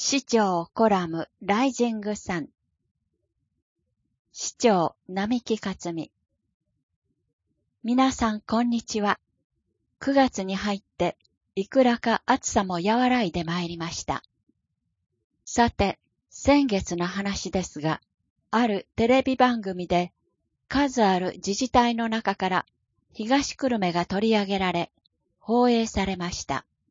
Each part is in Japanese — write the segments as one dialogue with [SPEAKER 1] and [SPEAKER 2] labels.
[SPEAKER 1] 市長コラムライジングサン。市長並木克美。皆さんこんにちは。9月に入っていくらか暑さも和らいでまいりました。さて、先月の話ですが、あるテレビ番組で数ある自治体の中から東久留米が取り上げられ、放映されました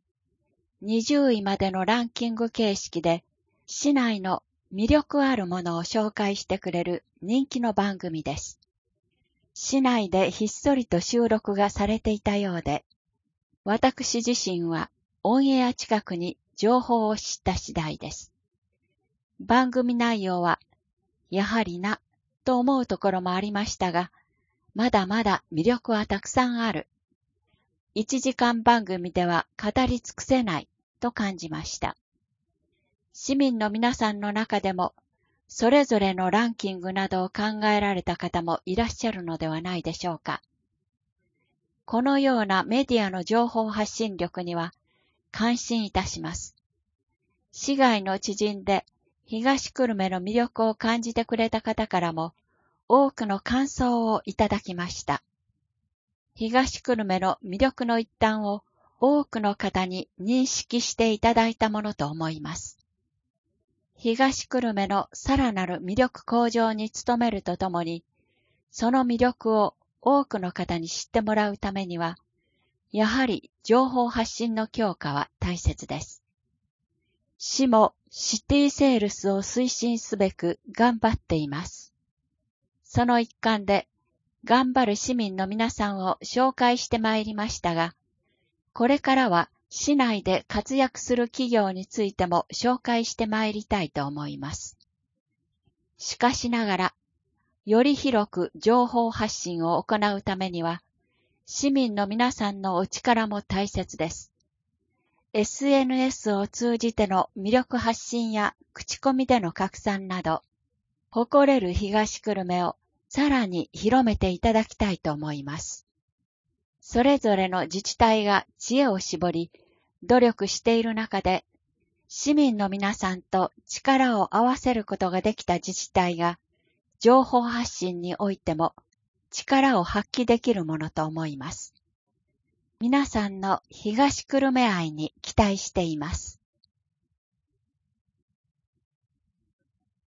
[SPEAKER 1] 。20位までのランキング形式で、市内の魅力あるものを紹介してくれる人気の番組です。市内でひっそりと収録がされていたようで、私自身はオンエア近くに情報を知った次第です。番組内容は、やはりな、と思うところもありましたが、まだまだ魅力はたくさんある。1時間番組では語り尽くせないと感じました。市民の皆さんの中でも、それぞれのランキングなどを考えられた方もいらっしゃるのではないでしょうか。このようなメディアの情報発信力には感心いたします。市外の知人で東久留米の魅力を感じてくれた方からも多くの感想をいただきました。東久留米の魅力の一端を多くの方に認識していただいたものと思います。東久留米のさらなる魅力向上に努めるとともに、その魅力を多くの方に知ってもらうためには、やはり情報発信の強化は大切です。市もシティセールスを推進すべく頑張っています。その一環で、頑張る市民の皆さんを紹介してまいりましたが、これからは市内で活躍する企業についても紹介してまいりたいと思います。しかしながら、より広く情報発信を行うためには、市民の皆さんのお力も大切です。SNS を通じての魅力発信や口コミでの拡散など、誇れる東久留米をさらに広めていただきたいと思います。それぞれの自治体が知恵を絞り、努力している中で、市民の皆さんと力を合わせることができた自治体が、情報発信においても力を発揮できるものと思います。皆さんの東久留米愛に期待しています。